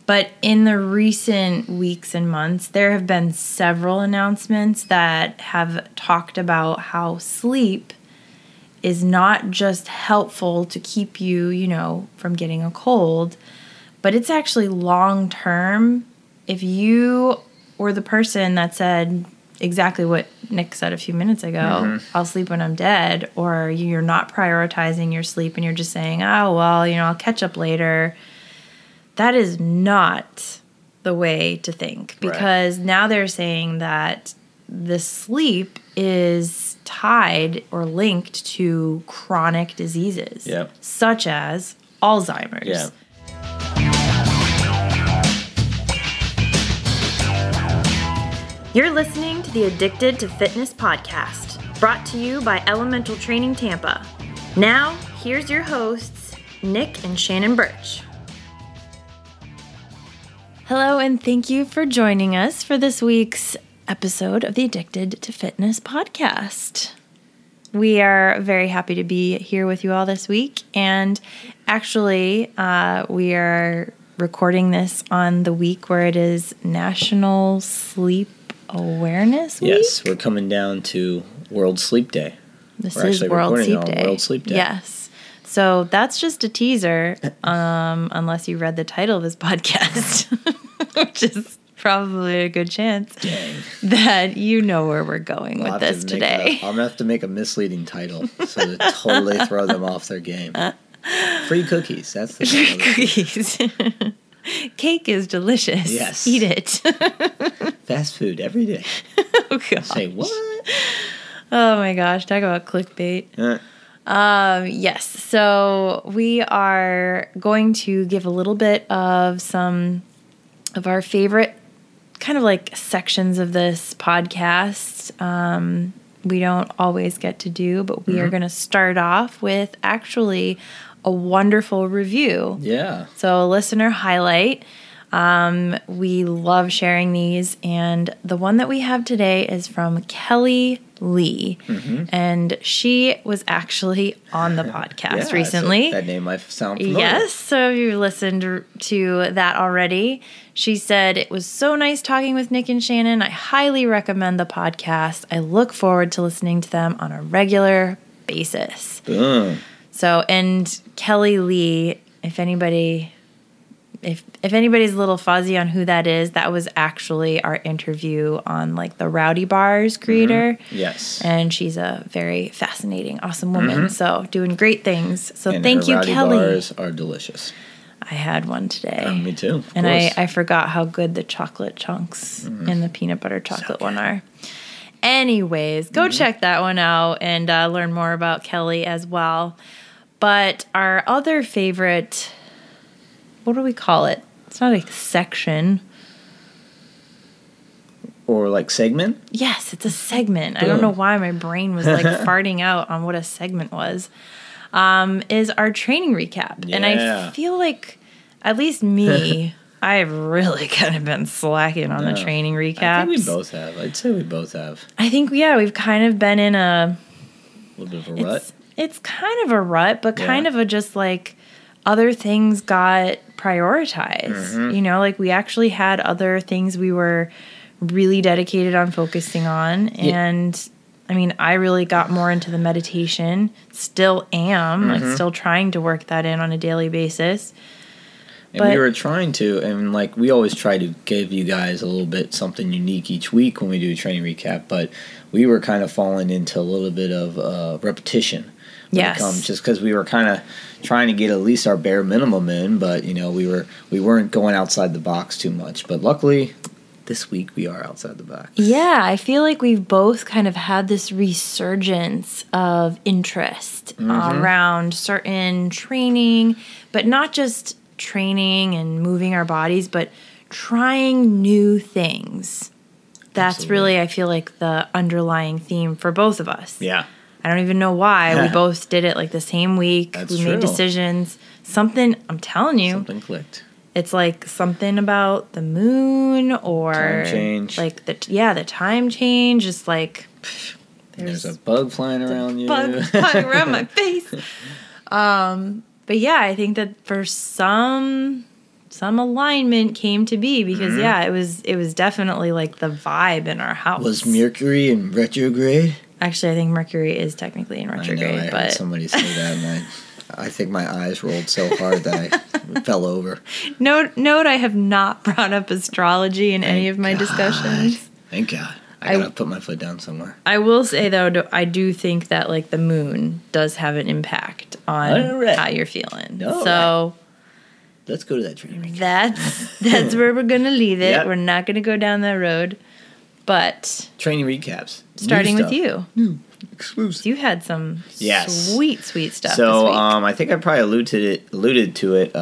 But in the recent weeks and months, there have been several announcements that have talked about how sleep is not just helpful to keep you, from getting a cold, but it's actually long term. If you were the person that said exactly what Nick said a few minutes ago, I'll sleep when I'm dead, or you're not prioritizing your sleep and you're just saying, oh, well, I'll catch up later. That is not the way to think, because now they're saying that the sleep is tied or linked to chronic diseases, such as Alzheimer's. Yeah. You're listening to the Addicted to Fitness podcast, brought to you by Elemental Training Tampa. Now, here's your hosts, Nick and Shannon Birch. Hello, and thank you for joining us for this week's episode of the Addicted to Fitness podcast. We are very happy to be here with you all this week, and actually, we are recording this on the week where it is National Sleep Awareness Week. Yes, we're coming down to World Sleep Day. This is World Sleep Day. World Sleep Day. Yes. So that's just a teaser, unless you read the title of this podcast, which is probably a good chance that you know where we're going with this today. I'm going to have to make a misleading title so to totally throw them off their game. Free cookies. That's the Free cookies. Cake is delicious. Yes. Eat it. Fast food every day. Oh, gosh. Say what? Oh, my gosh. Talk about clickbait. Yes. So we are going to give a little bit of some of our favorite kind of like sections of this podcast. We don't always get to do, but we are going to start off with actually a wonderful review. Yeah. So listener highlight. We love sharing these, and the one that we have today is from Kelly Lee, and she was actually on the podcast recently. So that name might sound familiar. Yes, so if you listened to that already, she said, it was so nice talking with Nick and Shannon. I highly recommend the podcast. I look forward to listening to them on a regular basis. Boom. So, and Kelly Lee, if anybody's a little fuzzy on who that is, that was actually our interview on like the Rowdy Bars creator. Yes. And she's a very fascinating, awesome woman. So doing great things. So and thank you, Rowdy Kelly. Bars are delicious. I had one today. Me too. And I forgot how good the chocolate chunks and the peanut butter chocolate one are. Anyways, go check that one out and learn more about Kelly as well. But our other favorite, what do we call it? It's not a section. Or like segment? Yes, it's a segment. I don't know why my brain was like farting out on what a segment was. Is our training recap. Yeah. And I feel like, at least me, I've really kind of been slacking on the training recaps. I think we both have. I'd say we both have. I think, we've kind of been in a little bit of a rut. It's kind of a rut, but kind of a just like other things got prioritized. Like we actually had other things we were really dedicated on focusing on. And I mean, I really got more into the meditation, still am, like still trying to work that in on a daily basis. And we were trying to, and like we always try to give you guys a little bit something unique each week when we do a training recap, but we were kind of falling into a little bit of repetition. Yes. Just because we were kind of trying to get at least our bare minimum in, but we weren't going outside the box too much. But luckily, this week we are outside the box. Yeah, I feel like we've both kind of had this resurgence of interest around certain training, but not just training and moving our bodies, but trying new things. That's really, I feel like, the underlying theme for both of us. Yeah. I don't even know why. We both did it like the same week. That's we true. made decisions. Something, I'm telling you. Something clicked. It's like something about the moon or time change. Like the time change. Just like there's a bug flying around you. Bug flying around my face. But yeah, I think that for some some alignment came to be because it was definitely like the vibe in our house. Was Mercury in retrograde? Actually, I think Mercury is technically in retrograde. I heard somebody say that, and I think my eyes rolled so hard that I fell over. Note, I have not brought up astrology in any of my discussions. Thank God. I gotta put my foot down somewhere. I will say, though, I do think that, like, the moon does have an impact on how you're feeling. So... Let's go to that training recap. That's where we're going to leave it. Yep. We're not going to go down that road. But... Training recaps. Starting with you. New. Exclusive. You had some sweet stuff so, this week. I think I probably alluded to it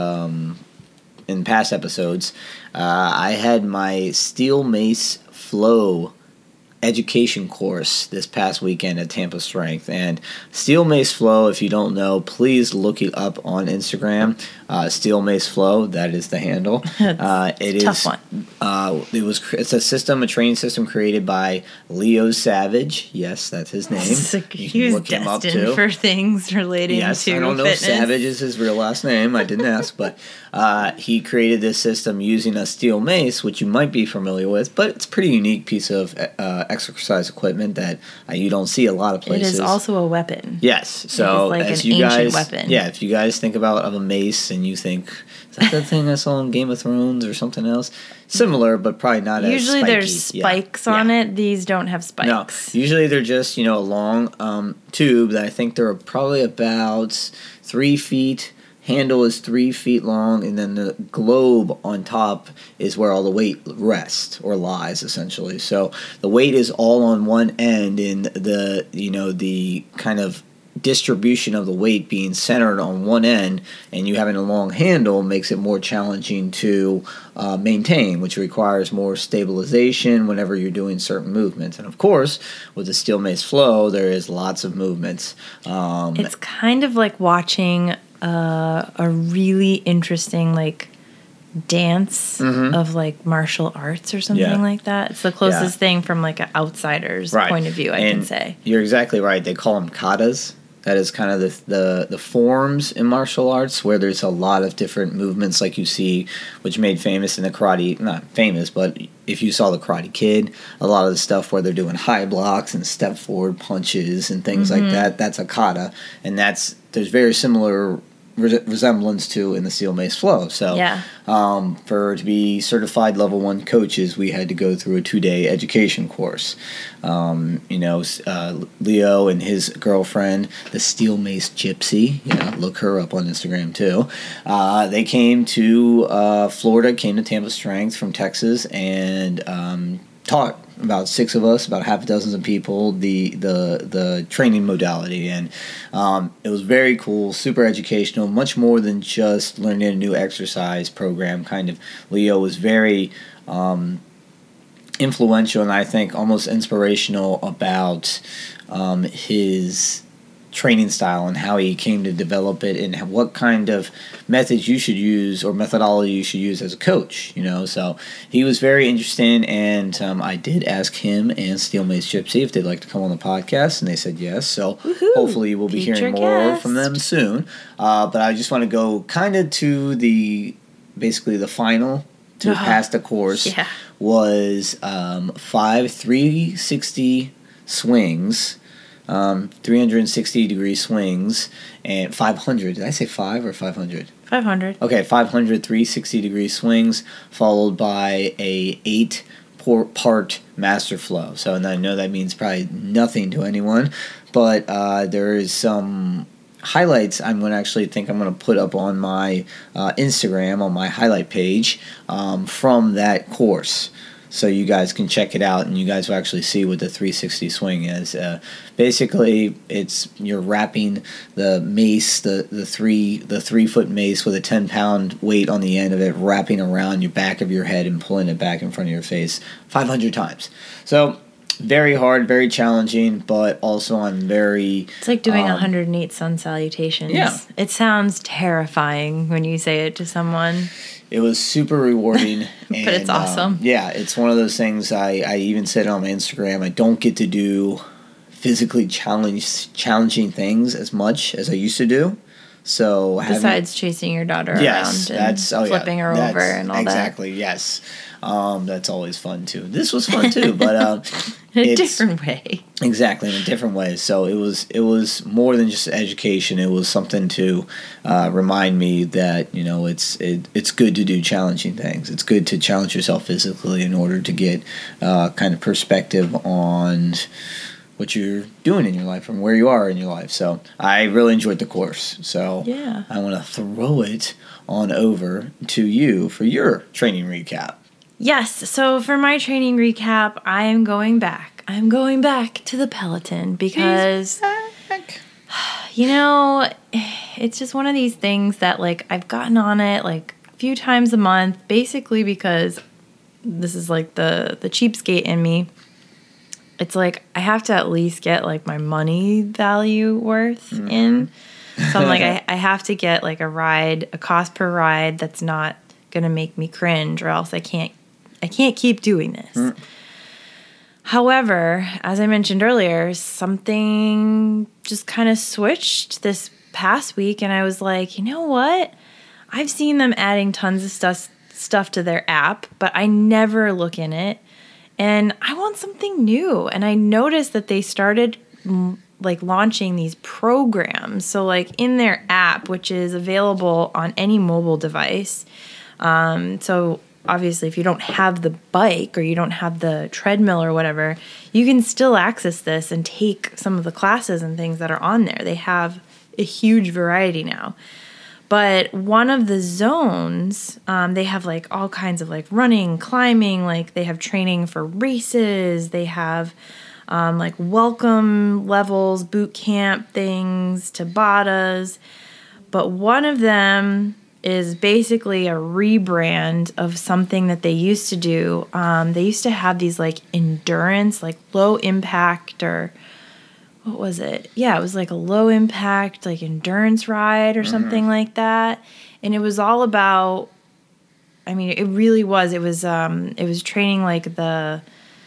in past episodes. I had my Steel Mace Flow education course this past weekend at Tampa Strength. And Steel Mace Flow, if you don't know, please look it up on Instagram. Steel Mace Flow, that is the handle. It is tough one. It's a training system created by Leo Savage. Yes, that's his name. He was destined for things relating to fitness. I don't know if Savage is his real last name. I didn't ask, but he created this system using a steel mace, which you might be familiar with, but it's a pretty unique piece of exercise equipment that you don't see a lot of places. It is also a weapon. Yes. So like as an you guys, weapon. Yeah, if you guys think about a mace and you think, is that the thing I saw in Game of Thrones or something else? Similar, but probably not as Usually spiky. there's spikes on it. These don't have spikes. No, usually they're just, a long tube that I think they're probably about 3 feet. Handle is 3 feet long, and then the globe on top is where all the weight rests or lies, essentially. So the weight is all on one end, and the kind of distribution of the weight being centered on one end, and you having a long handle makes it more challenging to maintain, which requires more stabilization whenever you're doing certain movements. And of course, with the Steel Mace Flow, there is lots of movements. It's kind of like watching a really interesting dance of martial arts or something like that. It's the closest thing from an outsider's point of view, I can say. You're exactly right. They call them katas. That is kind of the forms in martial arts where there's a lot of different movements like you see, which made famous in the karate, not famous, but if you saw the Karate Kid, a lot of the stuff where they're doing high blocks and step forward punches and things like that, that's a kata. And there's very similar resemblance to in the Steel Mace Flow. So to be certified level 1 coaches, we had to go through a 2-day education course. Leo and his girlfriend, the Steel Mace Gypsy, look her up on Instagram too. They came to Florida, came to Tampa Strength from Texas, and taught about 6 of us, about half a dozen of people, the training modality, and it was very cool, super educational, much more than just learning a new exercise program. Kind of, Leo was very influential and I think almost inspirational about his training style and how he came to develop it and what kind of methods you should use or methodology you should use as a coach, so he was very interesting, and I did ask him and Steel Mace Gypsy if they'd like to come on the podcast, and they said yes, so hopefully we'll be hearing more from them soon, but I just want to go kind of to basically the final to pass the course was 5 360 swings, 360-degree swings, and 500. Did I say 5 or 500? 500. Okay, 500 360-degree swings, followed by a 8-part master flow. So and I know that means probably nothing to anyone, but there is some highlights I'm going to put up on my Instagram, on my highlight page, from that course. So you guys can check it out, and you guys will actually see what the 360 swing is. Basically, you're wrapping the mace, the 3-foot mace with a 10-pound weight on the end of it, wrapping around your back of your head and pulling it back in front of your face 500 times. So very hard, very challenging, but also I'm very... It's like doing 108 sun salutations. Yeah. It sounds terrifying when you say it to someone. It was super rewarding. But it's awesome. It's one of those things, I even said on my Instagram, I don't get to do physically challenging things as much as I used to do. So besides chasing your daughter around and flipping her over and all exactly, yes. That's always fun too. This was fun too, but in a different way. Exactly, in a different way. So it was more than just education. It was something to remind me that it's good to do challenging things. It's good to challenge yourself physically in order to get kind of perspective on what you're doing in your life and where you are in your life. So I really enjoyed the course. So yeah. I want to throw it on over to you for your training recap. Yes. So for my training recap, I'm going back to the Peloton because, it's just one of these things that like I've gotten on it like a few times a month, basically because this is like the cheapskate in me. It's like I have to at least get like my money value worth in. So I'm like, I have to get like a cost per ride that's not going to make me cringe, or else I can't keep doing this. However, as I mentioned earlier, something just kind of switched this past week, and I was like, you know what? I've seen them adding tons of stuff to their app, but I never look in it. And I want something new. And I noticed that they started like launching these programs. So like in their app, which is available on any mobile device. So obviously if you don't have the bike or you don't have the treadmill or whatever, you can still access this and take some of the classes and things that are on there. They have a huge variety now. But one of the zones, they have like all kinds of like running, climbing, like they have training for races. They have like welcome levels, boot camp things, Tabatas. But one of them is basically a rebrand of something that they used to do. They used to have these like endurance, like low impact or... what was it? Yeah, it was like a low impact, like endurance ride or something like that. And it was all about, I mean, it really was. It was training like on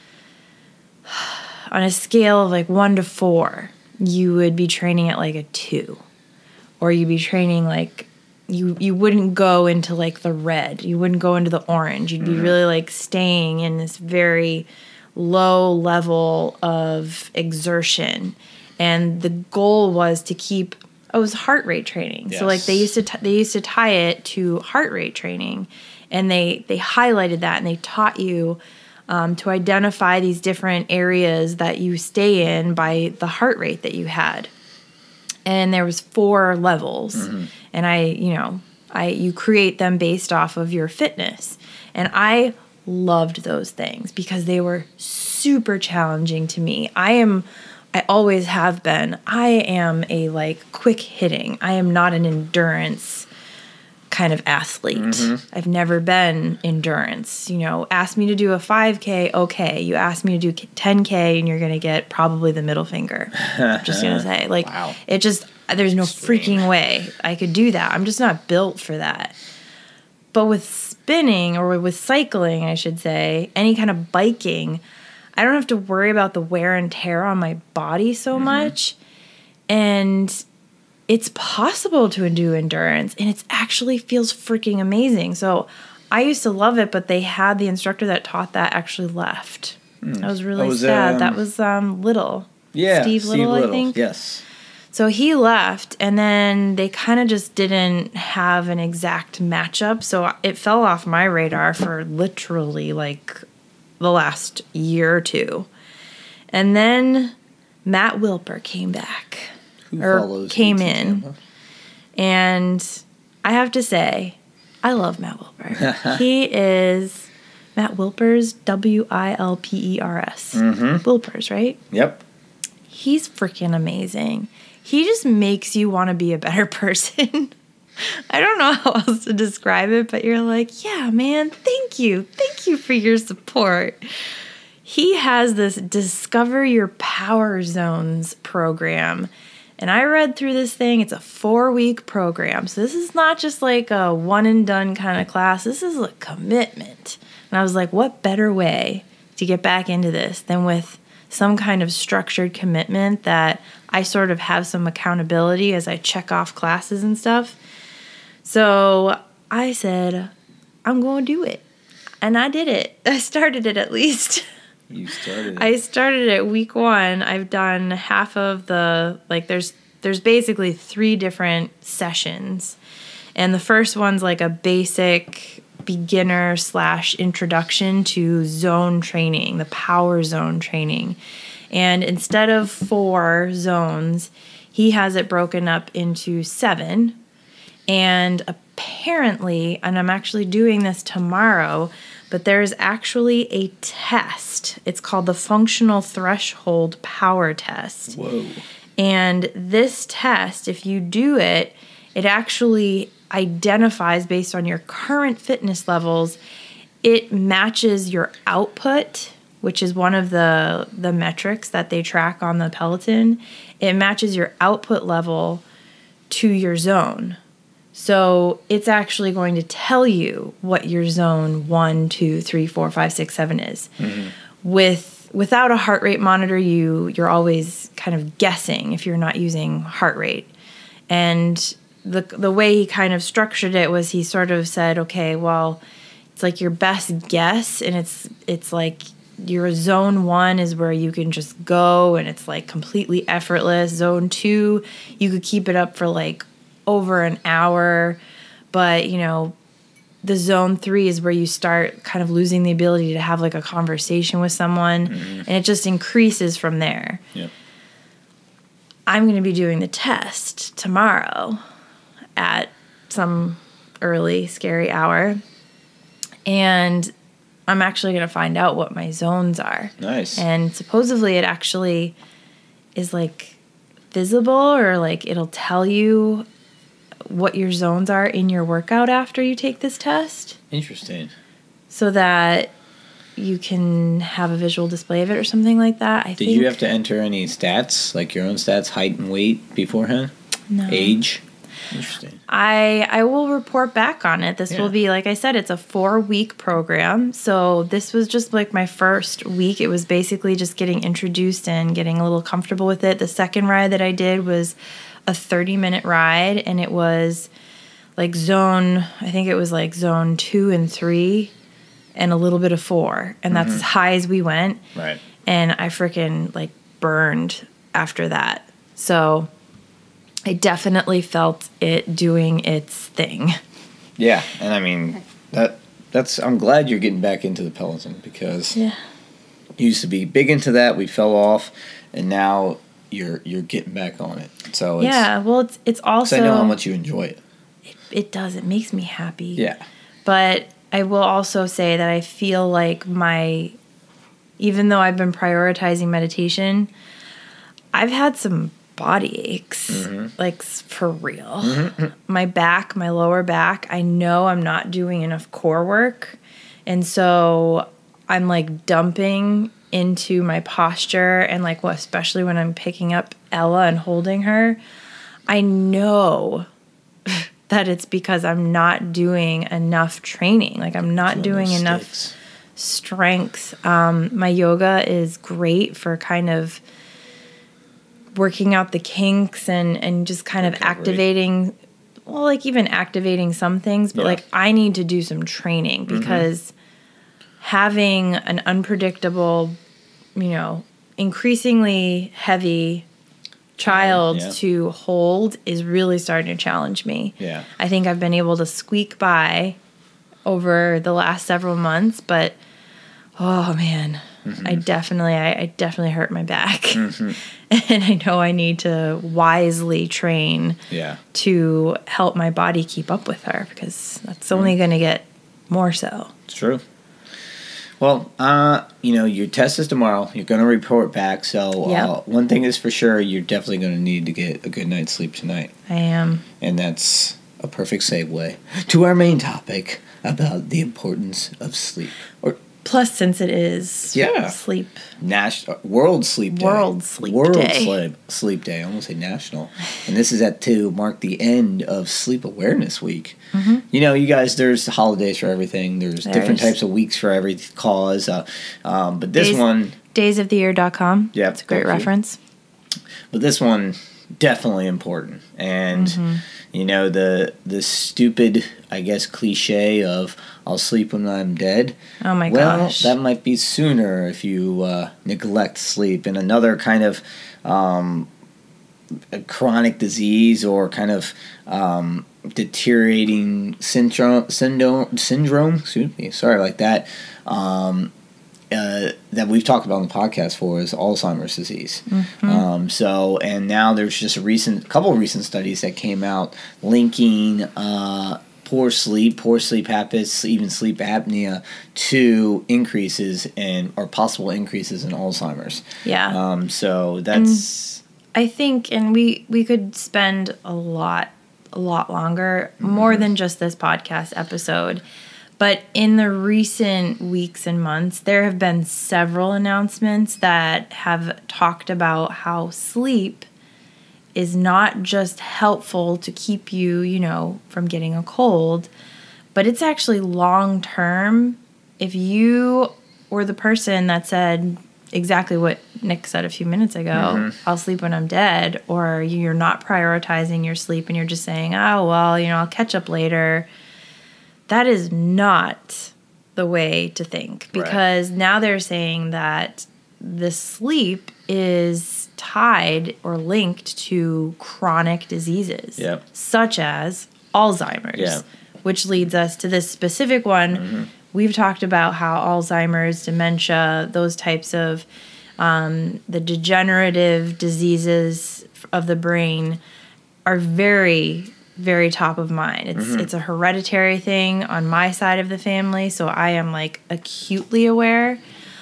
a scale of like 1 to 4, you would be training at like a 2, or you'd be training like, you wouldn't go into like the red, you wouldn't go into the orange. You'd be really like staying in this very low level of exertion, and the goal was to keep it was heart rate training. Yes. So like they used to tie it to heart rate training, and they highlighted that, and they taught you to identify these different areas that you stay in by the heart rate that you had. And there was 4 levels, and you create them based off of your fitness, and I loved those things because they were super challenging to me. I always have been. I am a like quick hitting. I am not an endurance kind of athlete. I've never been endurance. Ask me to do a 5K, okay. You ask me to do 10K and you're going to get probably the middle finger. I'm just going to say, like, wow. There's no freaking way I could do that. I'm just not built for that. But with spinning, or with cycling, I should say, any kind of biking, I don't have to worry about the wear and tear on my body so much. And it's possible to do endurance, and it actually feels freaking amazing. So I used to love it, but they had the instructor that taught that actually left. I was really sad. That was Little. Yeah, Steve Little, I think. Yes. So he left, and then they kind of just didn't have an exact matchup. So it fell off my radar for literally like the last year or two. And then Matt Wilper came back. Came in. And I have to say, I love Matt Wilper. He is Matt Wilpers, Wilpers. Wilpers, right? Yep. He's freaking amazing. He just makes you want to be a better person. I don't know how else to describe it, but you're like, yeah, man, thank you. Thank you for your support. He has this Discover Your Power Zones program. And I read through this thing. It's a 4-week program. So this is not just like a one and done kind of class. This is a commitment. And I was like, what better way to get back into this than with some kind of structured commitment that I sort of have some accountability as I check off classes and stuff. So I said, I'm going to do it. And I did it. I started it at least. You started it. I started it week 1. I've done half of the, like, there's basically 3 different sessions. And the first one's like a basic beginner / introduction to zone training, the power zone training. And instead of 4 zones, he has it broken up into 7. And apparently, and I'm actually doing this tomorrow, but there's actually a test. It's called the Functional Threshold Power Test. Whoa. And this test, if you do it, it actually identifies based on your current fitness levels. It matches your output, which is one of the metrics that they track on the Peloton. It matches your output level to your zone. So it's actually going to tell you what your zone 1, 2, 3, 4, 5, 6, 7 is. Mm-hmm. Without a heart rate monitor, you're always kind of guessing if you're not using heart rate. And the way he kind of structured it was he sort of said, okay, well, it's like your best guess, and it's like your zone 1 is where you can just go and it's like completely effortless. Zone 2, you could keep it up for like over an hour, but the zone 3 is where you start kind of losing the ability to have like a conversation with someone, and it just increases from there. Yep. I'm going to be doing the test tomorrow at some early, scary hour, and I'm actually going to find out what my zones are. Nice. And supposedly it actually is like visible, or like it'll tell you what your zones are in your workout after you take this test. Interesting. So that you can have a visual display of it or something like that. Did you have to enter any stats, like your own stats, height and weight beforehand? No. Age? Interesting. I will report back on it. This will be, like I said, it's a 4-week program. So this was just like my first week. It was basically just getting introduced and getting a little comfortable with it. The second ride that I did was a 30-minute ride, and it was like zone 2 and 3 and a little bit of 4. And that's as high as we went. Right. And I freaking like burned after that. So I definitely felt it doing its thing. Yeah. And I mean, that's I'm glad you're getting back into the Peloton, because you used to be big into that. We fell off, and now you're getting back on it. So it's also, I know how much you enjoy it. It does. It makes me happy. Yeah. But I will also say that I feel like even though I've been prioritizing meditation, I've had some body aches, like for real. My back, my lower back, I know I'm not doing enough core work. And so I'm like dumping into my posture, and like especially when I'm picking up Ella and holding her, I know that it's because I'm not doing enough training. Like I'm not doing enough strength. My yoga is great for kind of working out the kinks and just kind of activating, even activating some things, but like I need to do some training, because having an unpredictable, increasingly heavy child to hold is really starting to challenge me. Yeah. I think I've been able to squeak by over the last several months, but oh man, I definitely hurt my back. And I know I need to wisely train to help my body keep up with her, because that's only going to get more so. It's true. Well, your test is tomorrow. You're going to report back. So one thing is for sure, you're definitely going to need to get a good night's sleep tonight. I am. And that's a perfect segue to our main topic about the importance of sleep. Plus, since it is sleep. World Sleep Day. World Sleep Day. I almost say national. And this is to mark the end of Sleep Awareness Week. You guys, there's holidays for everything. There's different types of weeks for every cause. But this one... daysoftheyear.com. Yeah, it's a great reference. But this one, definitely important. And, the stupid, I guess, cliche of I'll sleep when I'm dead. Oh my gosh. That might be sooner if you neglect sleep. And another kind of a chronic disease or kind of deteriorating syndrome, excuse me, sorry like that, that we've talked about on the podcast for is Alzheimer's disease. And now there's just a couple of recent studies that came out linking poor sleep habits, even sleep apnea, to increases or possible increases in Alzheimer's. Yeah. So that's... I think, and we could spend a lot longer, more than just this podcast episode. But in the recent weeks and months, there have been several announcements that have talked about how sleep is not just helpful to keep you, from getting a cold, but it's actually long term. If you were the person that said exactly what Nick said a few minutes ago, I'll sleep when I'm dead, or you're not prioritizing your sleep and you're just saying, oh, well, I'll catch up later. That is not the way to think, because now they're saying that the sleep is tied or linked to chronic diseases, such as Alzheimer's, which leads us to this specific one. We've talked about how Alzheimer's, dementia, those types of the degenerative diseases of the brain are very, very top of mind. It's a hereditary thing on my side of the family, so I am like acutely aware.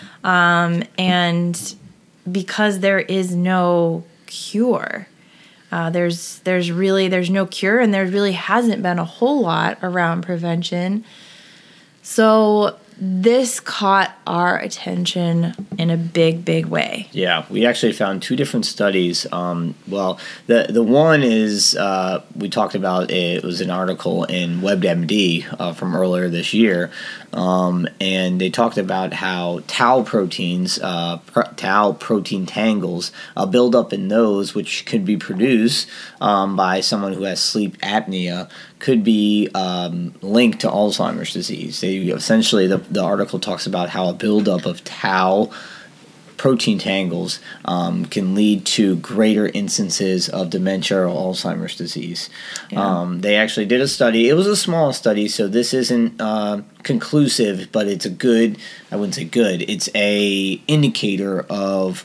And because there is no cure, there's no cure, and there really hasn't been a whole lot around prevention. So this caught our attention in a big, big way. Yeah, we actually found two different studies. The one is, we talked about, it was an article in WebMD from earlier this year, and they talked about how tau proteins, tau protein tangles, build up in those, which could be produced by someone who has sleep apnea, could be linked to Alzheimer's disease. The article talks about how a buildup of tau protein tangles can lead to greater instances of dementia or Alzheimer's disease. They actually did a study. It was a small study, so this isn't conclusive, but it's I wouldn't say good, it's a indicator of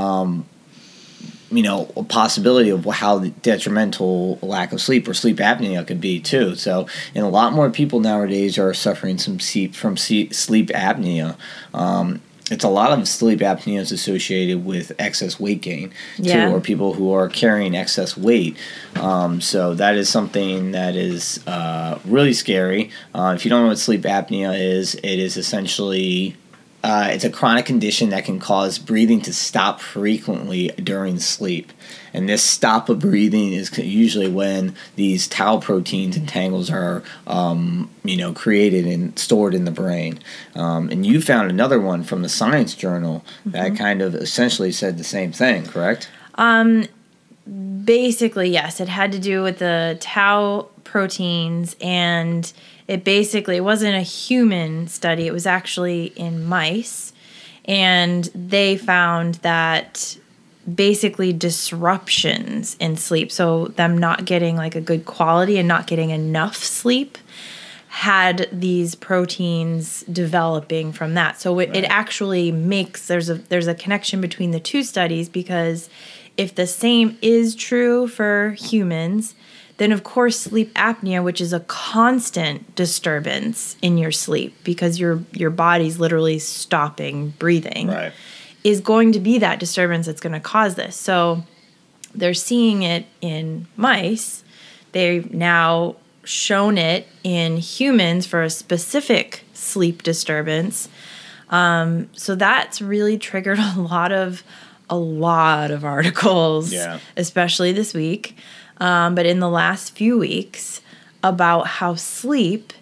a possibility of how detrimental lack of sleep or sleep apnea could be too. So, and a lot more people nowadays are suffering from sleep apnea. It's a lot of sleep apnea is associated with excess weight gain too, or people who are carrying excess weight. So that is something that is really scary. If you don't know what sleep apnea is, it is essentially it's a chronic condition that can cause breathing to stop frequently during sleep. And this stop of breathing is usually when these tau proteins and tangles are, created and stored in the brain. And you found another one from the Science Journal that kind of essentially said the same thing, correct? Basically, yes. It had to do with the tau proteins, and it wasn't a human study. It was actually in mice, and they found that basically disruptions in sleep, so them not getting like a good quality and not getting enough sleep, had these proteins developing from that. So it actually makes, there's a connection between the two studies, because if the same is true for humans, then of course sleep apnea, which is a constant disturbance in your sleep because your body's literally stopping breathing, is going to be that disturbance that's going to cause this. So they're seeing it in mice. They've now shown it in humans for a specific sleep disturbance. So that's really triggered a lot of articles, especially this week. But in the last few weeks, about how sleep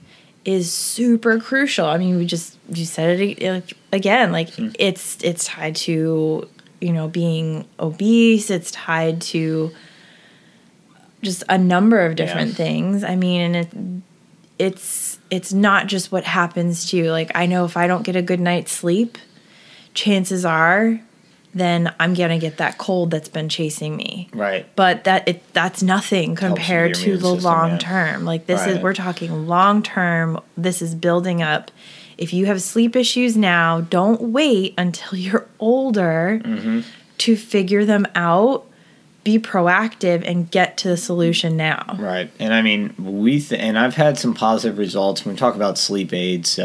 is super crucial. I mean, you said it again, like it's tied to, being obese. It's tied to just a number of different things. I mean, and it's not just what happens to you. Like, I know if I don't get a good night's sleep, chances are then I'm going to get that cold that's been chasing me. Right. But that's nothing compared to the long term. Like, this is, we're talking long term. This is building up. If you have sleep issues now, don't wait until you're older to figure them out. Be proactive and get to the solution now. Right. And I mean, and I've had some positive results when we talk about sleep aids.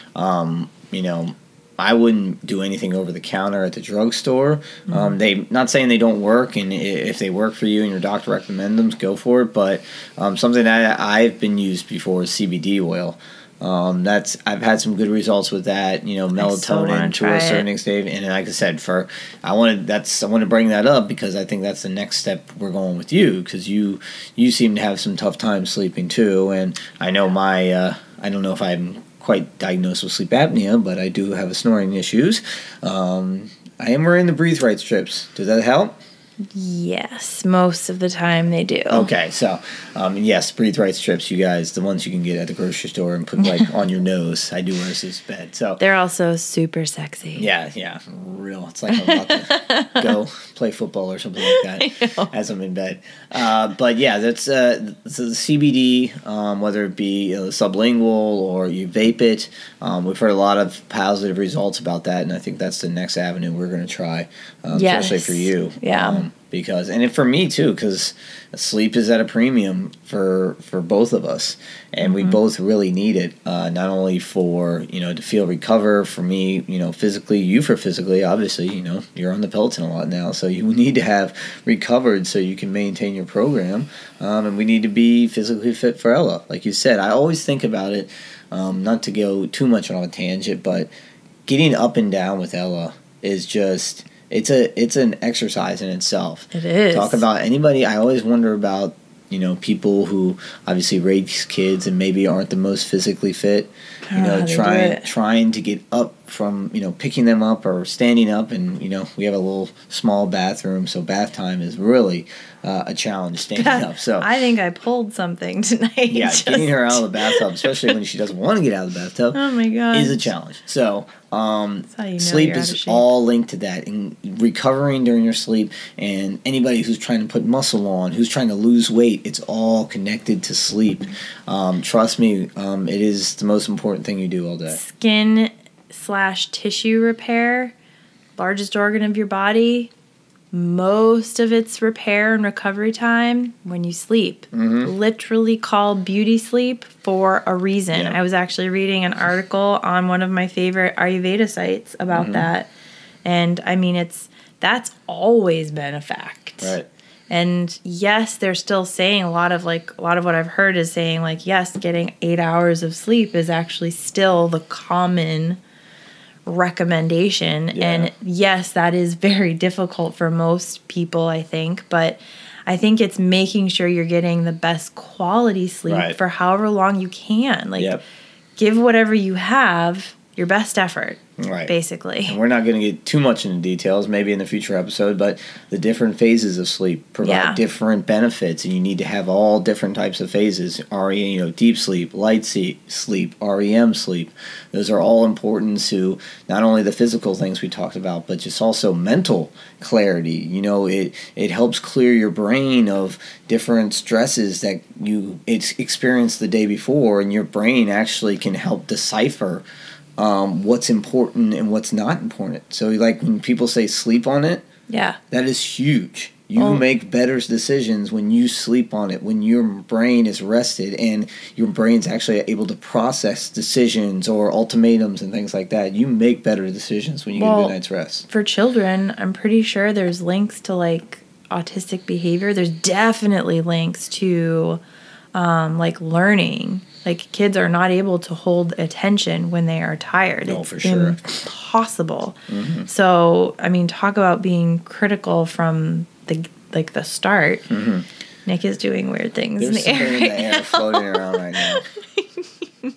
I wouldn't do anything over the counter at the drugstore. They not saying they don't work, and if they work for you and your doctor recommends them, go for it. But something that I've been used before is CBD oil. I've had some good results with that. Melatonin to a certain extent, and like I said, I want to bring that up because I think that's the next step we're going with you, because you seem to have some tough time sleeping too, and I know I don't know if I'm quite diagnosed with sleep apnea, but I do have snoring issues. I am wearing the Breathe Right strips. Does that help? Yes, most of the time they do. Okay, so yes, Breathe Right strips, you guys, the ones you can get at the grocery store and put like on your nose. I do wear this bed. So they're also super sexy. Yeah, real. It's like I'm about to go play football or something like that as I'm in bed. But yeah, that's so the CBD, whether it be sublingual or you vape it. We've heard a lot of positive results about that, and I think that's the next avenue we're going to try, especially for you. Yeah. And for me too, because sleep is at a premium for both of us, and we both really need it. Not only for to feel recover, for me, physically, you for physically. Obviously, you're on the Peloton a lot now, so you need to have recovered so you can maintain your program, and we need to be physically fit for Ella. Like you said, I always think about it. Not to go too much on a tangent, but getting up and down with Ella is just. It's an exercise in itself. It is. Talk about anybody. I always wonder about people who obviously raise kids and maybe aren't the most physically fit. Trying to get up from picking them up or standing up, and we have a little small bathroom, so bath time is really a challenge standing up. So I think I pulled something tonight. Yeah, getting her out of the bathtub, especially when she doesn't want to get out of the bathtub, oh my God, is a challenge. So sleep is all linked to that, and recovering during your sleep, and anybody who's trying to put muscle on, who's trying to lose weight, it's all connected to sleep. Trust me, it is the most important thing you do all day. Skin/tissue repair, largest organ of your body. Most of its repair and recovery time when you sleep. Literally called beauty sleep for a reason. Yeah. I was actually reading an article on one of my favorite Ayurveda sites about that. And I mean, that's always been a fact. Right. And yes, they're still saying a lot of what I've heard is saying, like, yes, getting 8 hours of sleep is actually still the common recommendation. And yes, that is very difficult for most people, I think, but I think it's making sure you're getting the best quality sleep for however long you can. Like, give whatever you have your best effort. Right. Basically. And we're not going to get too much into details, maybe in the future episode, but the different phases of sleep provide different benefits, and you need to have all different types of phases. Deep sleep, light sleep, REM sleep. Those are all important to not only the physical things we talked about, but just also mental clarity. It helps clear your brain of different stresses that you experienced the day before, and your brain actually can help decipher what's important and what's not important. So, like, when people say sleep on it, that is huge. You make better decisions when you sleep on it, when your brain is rested and your brain's actually able to process decisions or ultimatums and things like that. You make better decisions when you get a good night's rest. For children, I'm pretty sure there's links to, like, autistic behavior. There's definitely links to, learning. Like, kids are not able to hold attention when they are tired. No, it's for sure. Impossible. So, I mean, talk about being critical from the start. Nick is doing weird things in the air. There's something in the air floating around right now.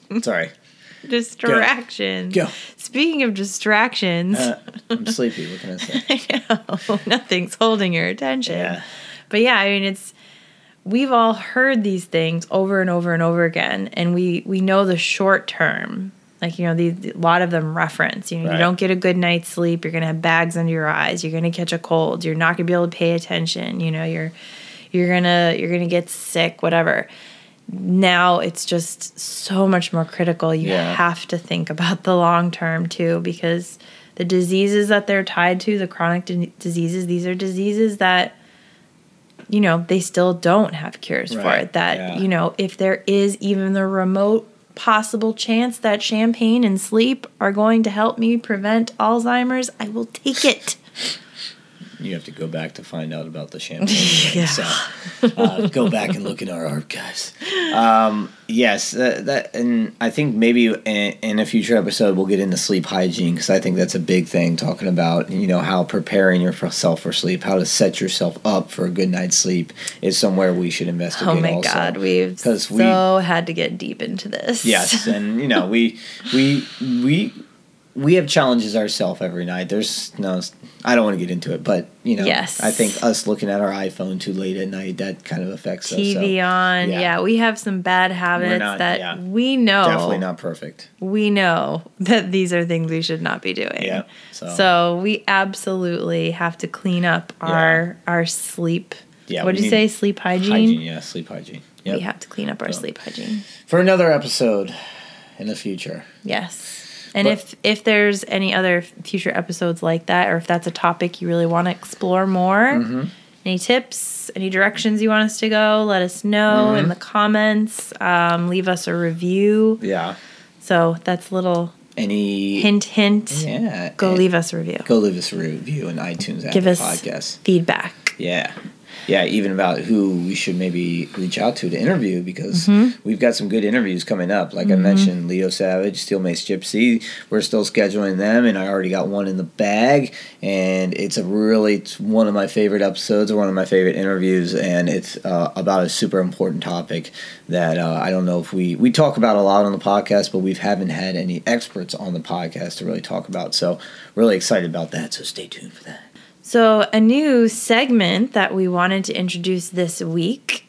Sorry. Distractions. Go. Speaking of distractions. I'm sleepy. What can I say? I know. Nothing's holding your attention. Yeah. But yeah, I mean, we've all heard these things over and over and over again, and we know the short term. Like, a lot of them reference, you don't get a good night's sleep, you're going to have bags under your eyes, you're going to catch a cold, you're not going to be able to pay attention, you're going to get sick, whatever. Now it's just so much more critical. You have to think about the long term too, because the diseases that they're tied to, the chronic diseases, these are diseases that, they still don't have cures for it. That, if there is even the remote possible chance that champagne and sleep are going to help me prevent Alzheimer's, I will take it. You have to go back to find out about the champagne. So go back and look in our archives. Yes, that, and I think maybe in a future episode we'll get into sleep hygiene, because I think that's a big thing, talking about how preparing yourself for sleep, how to set yourself up for a good night's sleep is somewhere we should investigate. Oh my also. God, we've had to get deep into this. Yes, and we have challenges ourselves every night. There's I don't want to get into it, but yes. I think us looking at our iPhone too late at night, that kind of affects us. TV on, yeah, we have some bad habits we know. Definitely not perfect. We know that these are things we should not be doing. Yeah. So we absolutely have to clean up our sleep. Yeah. What did you say? Sleep hygiene? Hygiene, yeah, sleep hygiene. Yep. We have to clean up our sleep hygiene. For another episode in the future. Yes. And if there's any other future episodes like that, or if that's a topic you really want to explore more, any tips, any directions you want us to go, let us know in the comments. Leave us a review. Yeah. So that's a little hint. Yeah. Go leave us a review. Go leave us a review in iTunes app. Give us podcast. Feedback. Yeah. Yeah, even about who we should maybe reach out to interview, because we've got some good interviews coming up. Like I mentioned, Leo Savage, Steel Mace Gypsy, we're still scheduling them, and I already got one in the bag, and it's one of my favorite episodes, or one of my favorite interviews, and it's about a super important topic that I don't know if we talk about a lot on the podcast, but we haven't had any experts on the podcast to really talk about, so really excited about that, so stay tuned for that. So a new segment that we wanted to introduce this week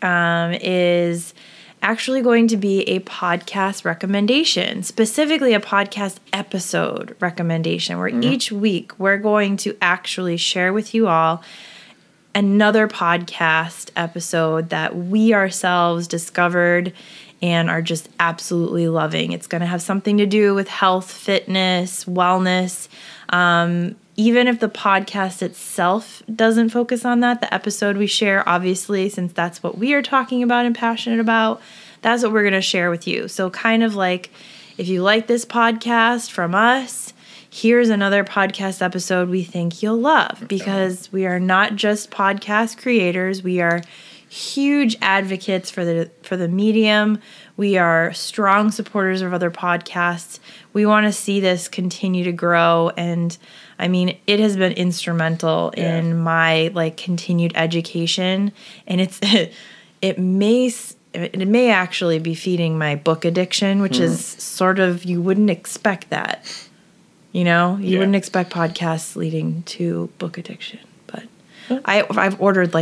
is actually going to be a podcast recommendation, specifically a podcast episode recommendation, where each week we're going to actually share with you all another podcast episode that we ourselves discovered and are just absolutely loving. It's going to have something to do with health, fitness, wellness. Even if the podcast itself doesn't focus on that, the episode we share, obviously, since that's what we are talking about and passionate about, that's what we're going to share with you. So kind of like, if you like this podcast from us, here's another podcast episode we think you'll love, because we are not just podcast creators. We are huge advocates for the medium. We are strong supporters of other podcasts. We want to see this continue to grow, and I mean, it has been instrumental in my continued education, and it may actually be feeding my book addiction, which is sort of, you wouldn't expect that. You wouldn't expect podcasts leading to book addiction, but I've ordered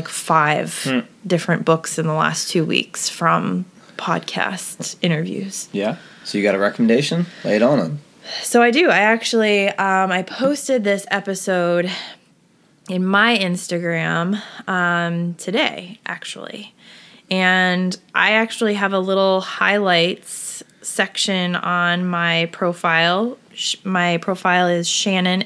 5 different books in the last 2 weeks from podcast interviews. Yeah. So you got a recommendation? Lay it on them. So I do. I actually, I posted this episode in my Instagram today, actually. And I actually have a little highlights section on my profile. My profile is Shannon,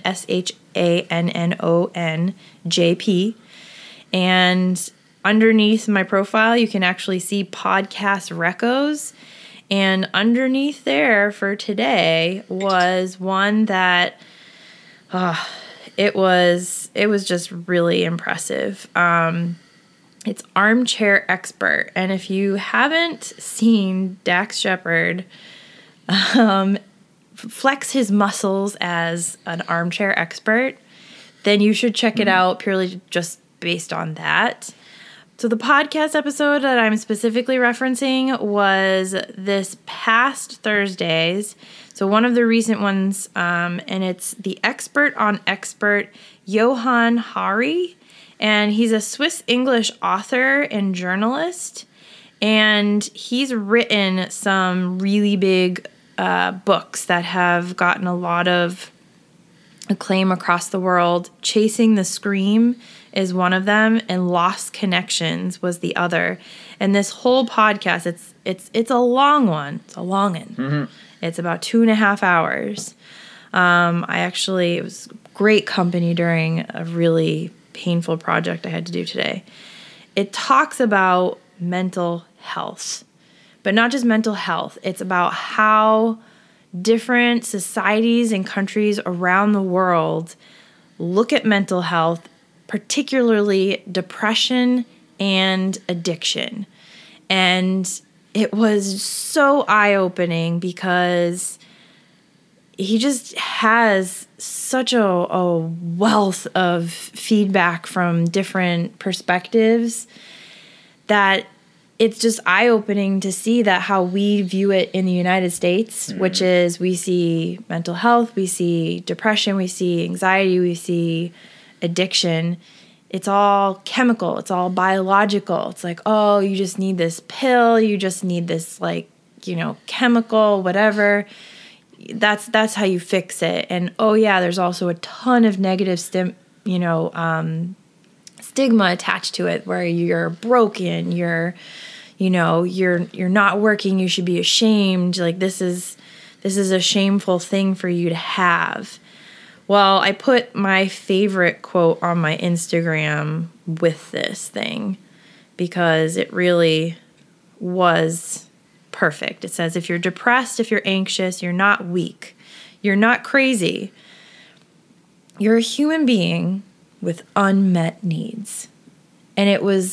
SHANNON JP. And underneath my profile, you can actually see podcast recos. And underneath there for today was one that it was just really impressive. It's Armchair Expert. And if you haven't seen Dax Shepard flex his muscles as an armchair expert, then you should check it out purely just based on that. So the podcast episode that I'm specifically referencing was this past Thursday's. So one of the recent ones, and it's the expert on expert, Johann Hari. And he's a Swiss English author and journalist. And he's written some really big books that have gotten a lot of acclaim across the world. Chasing the Scream is one of them, and Lost Connections was the other. And this whole podcast, it's a long one. It's a long one. Mm-hmm. It's about 2.5 hours. It was great company during a really painful project I had to do today. It talks about mental health, but not just mental health. It's about how different societies and countries around the world look at mental health, particularly depression and addiction. And it was so eye-opening because he just has such a wealth of feedback from different perspectives that it's just eye-opening to see that how we view it in the United States, which is we see mental health, we see depression, we see anxiety, we see addiction. It's all chemical. It's all biological. It's like, oh, you just need this pill. You just need this, chemical, whatever. That's how you fix it. And, oh, yeah, there's also a ton of negative stigma attached to it where you're broken, you're not working, you should be ashamed. Like, this is a shameful thing for you to have. Well, I put my favorite quote on my Instagram with this thing because it really was perfect. It says, if you're depressed, if you're anxious, you're not weak. You're not crazy. You're a human being with unmet needs. And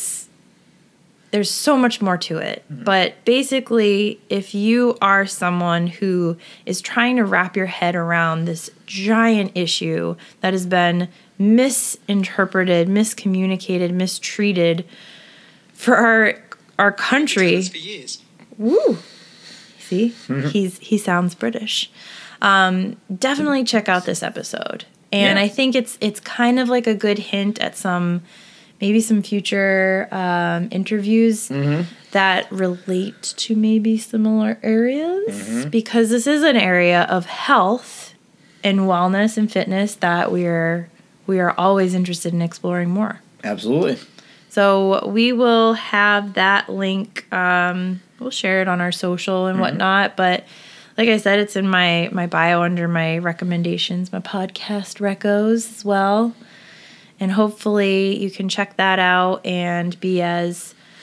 there's so much more to it. Mm-hmm. But basically, if you are someone who is trying to wrap your head around this giant issue that has been misinterpreted, miscommunicated, mistreated for our country. For years. Woo! See? Mm-hmm. He sounds British. Definitely check out this episode. And I think it's kind of like a good hint at maybe some future interviews that relate to maybe similar areas, because this is an area of health and wellness and fitness that we are always interested in exploring more. Absolutely. So we will have that link. We'll share it on our social and whatnot, but like I said, it's in my bio under my recommendations, my podcast recos as well. And hopefully you can check that out and be I'm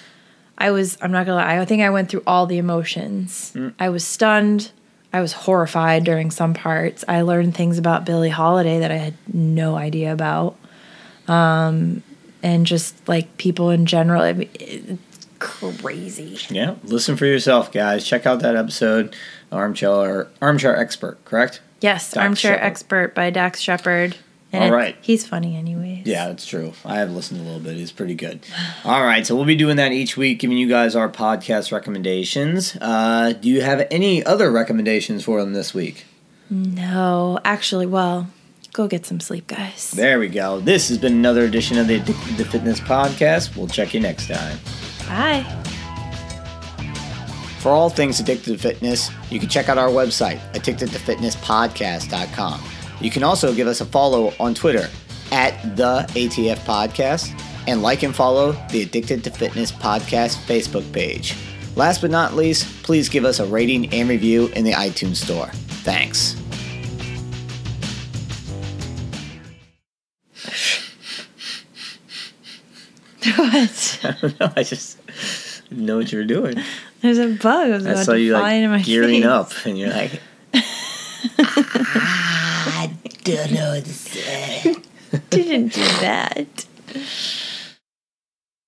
not gonna lie, I think I went through all the emotions. I was stunned. I was horrified during some parts. I learned things about Billie Holiday that I had no idea about. And just like people in general, it's crazy. Yeah, listen for yourself, guys. Check out that episode, Armchair Expert, correct? Yes, Dax Armchair Shepard. Expert by Dax Shepard. And all right. He's funny anyways. Yeah, that's true. I have listened a little bit. He's pretty good. All right, so we'll be doing that each week, giving you guys our podcast recommendations. Do you have any other recommendations for them this week? No. Actually, well, go get some sleep, guys. There we go. This has been another edition of the Addicted to Fitness podcast. We'll check you next time. Bye. For all things Addicted to Fitness, you can check out our website, addictedtofitnesspodcast.com. You can also give us a follow on Twitter @the ATF Podcast and like and follow the Addicted to Fitness Podcast Facebook page. Last but not least, please give us a rating and review in the iTunes store. Thanks. What? I don't know. I just didn't know what you were doing. There's a bug. I saw you like gearing face. up, and you're like, I don't know what to say. Didn't do that.